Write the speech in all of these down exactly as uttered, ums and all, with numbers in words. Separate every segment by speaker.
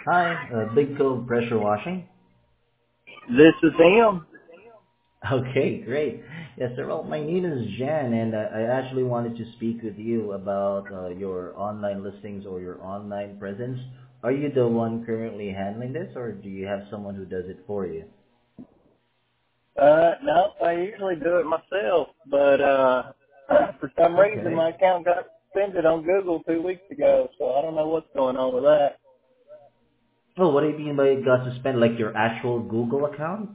Speaker 1: Hi, uh, Big Cove Pressure Washing.
Speaker 2: This is him.
Speaker 1: Okay, great. Yes, sir. Well, my name is Jan, and I, I actually wanted to speak with you about uh, your online listings or your online presence. Are you the one currently handling this, or do you have someone who does it for you?
Speaker 2: Uh, no, I usually do it myself, but uh, for some reason my
Speaker 1: Okay.
Speaker 2: account got suspended on Google two weeks ago, so I don't know what's going on with that.
Speaker 1: Oh, what do you mean by it got suspended? Like your actual Google account?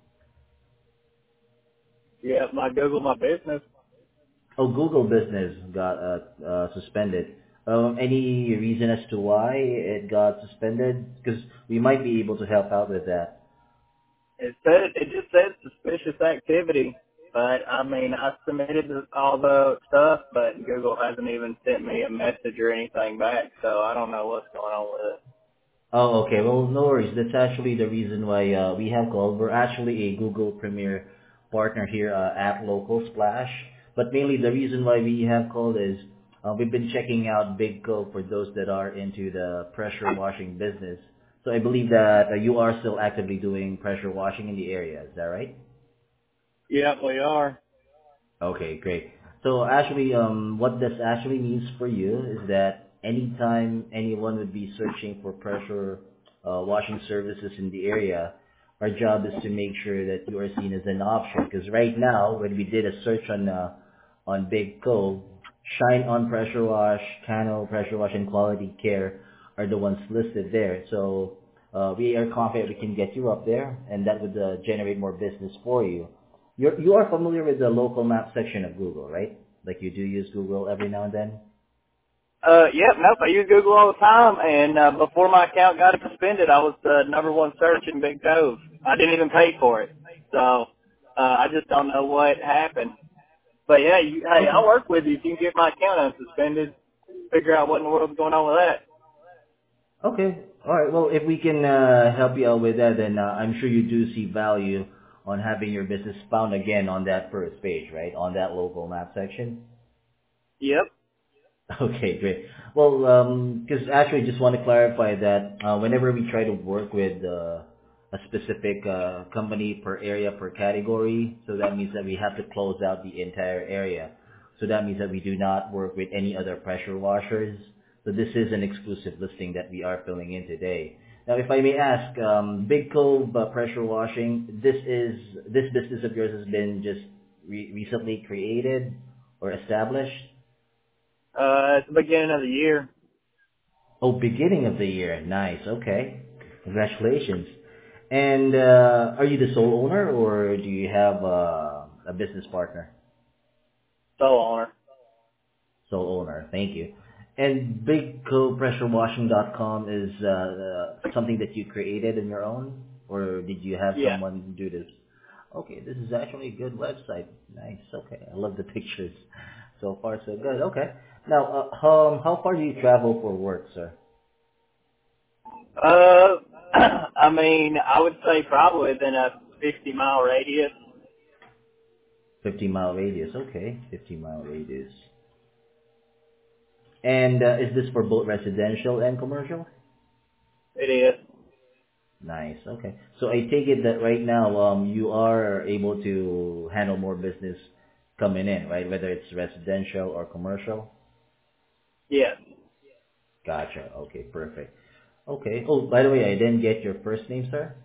Speaker 2: Yeah, my Google, my business.
Speaker 1: Oh, Google Business got uh, uh, suspended. Um, any reason as to why it got suspended? Because we might be able to help out with that.
Speaker 2: It said it just said suspicious activity, but I mean I submitted the- all the stuff, but Google hasn't even sent me a message or anything back, so I don't know what's going on with it.
Speaker 1: Oh, okay. Well, no worries. That's actually the reason why uh, we have called. We're actually a Google Premier partner here uh, at Local Splash. But mainly the reason why we have called is uh, we've been checking out BigCo for those that are into the pressure washing business. So I believe that uh, you are still actively doing pressure washing in the area. Is that right?
Speaker 2: Yeah, we are.
Speaker 1: Okay, great. So actually, um, what this actually means for you is that anytime anyone would be searching for pressure uh, washing services in the area, our job is to make sure that you are seen as an option. Because right now, when we did a search on uh, on Big Cove, Shine on Pressure Wash, Cano Pressure Wash, and Quality Care are the ones listed there. So uh, we are confident we can get you up there, and that would uh, generate more business for you. You're, you are familiar with the local map section of Google, right? Like you do use Google every now and then?
Speaker 2: Uh, yep, nope, I use Google all the time, and uh, before my account got suspended, I was the number one search in Big Cove. I didn't even pay for it, so uh, I just don't know what happened. But yeah, you, hey, I'll
Speaker 1: Okay.
Speaker 2: work with you if you can get my account unsuspended, figure out what in the world's going on with that.
Speaker 1: Okay. All right. Well, if we can uh, help you out with that, then uh, I'm sure you do see value on having your business found again on that first page, right? On that local map section.
Speaker 2: Yep.
Speaker 1: Okay, great. Well, um 'cause actually just want to clarify that uh, whenever we try to work with uh, a specific uh, company per area, per category, so that means that we have to close out the entire area. So that means that we do not work with any other pressure washers. So this is an exclusive listing that we are filling in today. Now, if I may ask, um, Big Cove uh, Pressure Washing, this is this business of yours has been just re- recently created or established?
Speaker 2: Uh, it's the beginning of the year.
Speaker 1: Oh, beginning of the year. Nice. Okay. Congratulations. And uh, are you the sole owner, or do you have uh, a business partner?
Speaker 2: Sole owner.
Speaker 1: Sole owner. Thank you. And big co pressure washing dot com is uh, uh, something that you created on your own, or did you have
Speaker 2: Yeah.
Speaker 1: someone do this? Okay, this is actually a good website. Nice. Okay, I love the pictures. So far, so good. Okay. Now, uh, um, how far do you travel for work, sir?
Speaker 2: Uh, I mean, I would say probably within a fifty mile radius.
Speaker 1: fifty mile radius. Okay, fifty mile radius. And uh, is this for both residential and commercial?
Speaker 2: It is.
Speaker 1: Nice. Okay. So I take it that right now, um, you are able to handle more business coming in, right? Whether it's residential or commercial.
Speaker 2: Yes.
Speaker 1: Gotcha. Okay, perfect. Okay. Oh, by the way, I didn't get your first name, sir.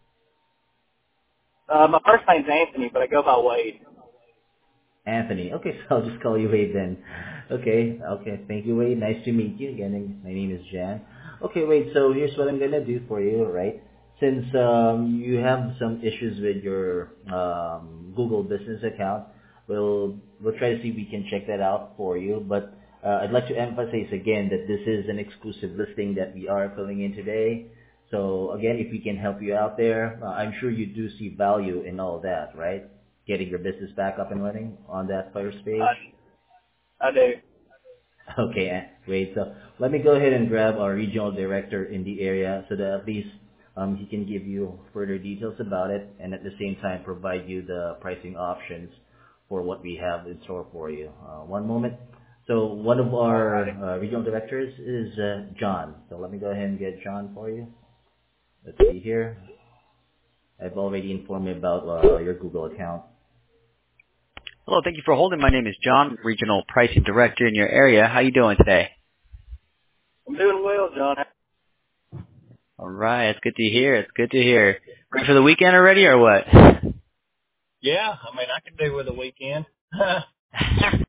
Speaker 2: Uh, my first name's Anthony, but I go by Wade.
Speaker 1: Anthony. Okay, so I'll just call you Wade then. Okay, okay. Thank you, Wade. Nice to meet you. Again, my name is Jan. Okay, Wade, so here's what I'm gonna do for you, right? Since um, you have some issues with your um, Google business account, we'll we'll try to see if we can check that out for you. But uh, I'd like to emphasize again that this is an exclusive listing that we are filling in today. So again, if we can help you out there, uh, I'm sure you do see value in all that, right? Getting your business back up and running on that first page.
Speaker 2: I, I do.
Speaker 1: Okay, eh, great. So let me go ahead and grab our regional director in the area so that at least um, he can give you further details about it and at the same time provide you the pricing options for what we have in store for you. Uh, one moment. So one of our
Speaker 2: Alrighty.
Speaker 1: uh, regional directors is uh, John. So let me go ahead and get John for you. Let's see here. I've already informed you about uh, your Google account.
Speaker 3: Hello, thank you for holding. My name is John, Regional Pricing Director in your area. How you doing today?
Speaker 2: I'm doing well, John.
Speaker 3: All right, it's good to hear. It's good to hear. Ready for the weekend already, or what?
Speaker 2: Yeah, I mean, I can do with a weekend.